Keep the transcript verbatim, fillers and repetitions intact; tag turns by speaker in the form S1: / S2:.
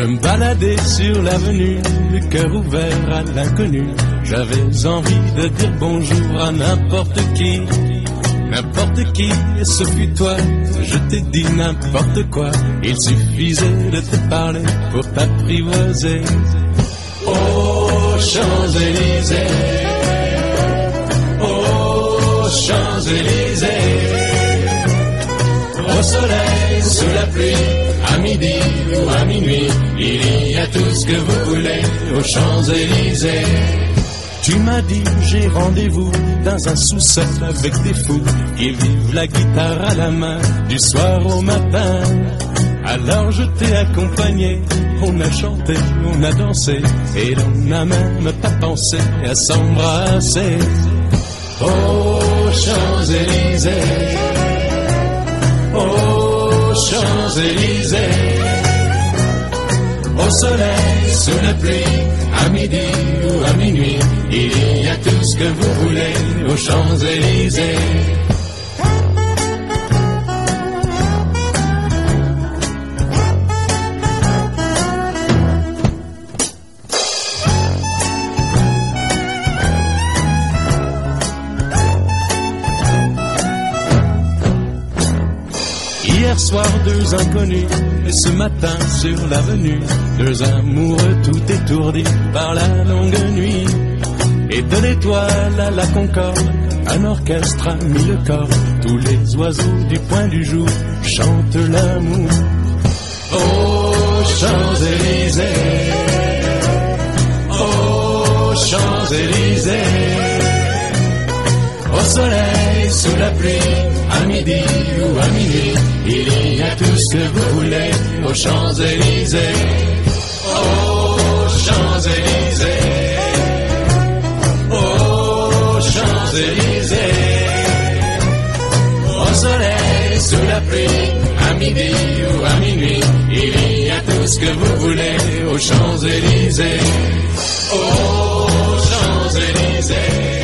S1: Je me baladais sur l'avenue, le cœur ouvert à l'inconnu. J'avais envie de dire bonjour à n'importe qui, n'importe qui, et ce fut toi. Je t'ai dit n'importe quoi, il suffisait de te parler pour t'apprivoiser. Oh, Champs-Élysées, oh, Champs-Élysées, au soleil, sous la pluie, à midi ou à minuit, il y a tout ce que vous voulez aux Champs-Élysées. Tu m'as dit j'ai rendez-vous dans un sous-sol avec des fous qui vivent la guitare à la main du soir au matin. Alors je t'ai accompagné, on a chanté, on a dansé et l'on n'a même pas pensé à s'embrasser. Oh, Champs-Élysées, oh, Champs-Élysées, au soleil, sous la pluie, à midi ou à minuit, il y a tout ce que vous voulez aux Champs-Élysées. Hier soir, deux inconnus, et ce matin sur l'avenue, deux amoureux tout étourdis par la longue nuit. Et de l'étoile à la Concorde, un orchestre a mis le corps. Tous les oiseaux du point du jour chantent l'amour. Oh, Champs-Élysées, oh, Champs-Élysées, au soleil, sous la pluie, à midi ou à minuit, il y a tout ce que vous voulez aux Champs-Élysées. Oh, Champs-Élysées, oh, Champs-Élysées, au soleil, sous la pluie, à midi ou à minuit, il y a tout ce que vous voulez aux Champs-Élysées. Oh, Champs-Élysées.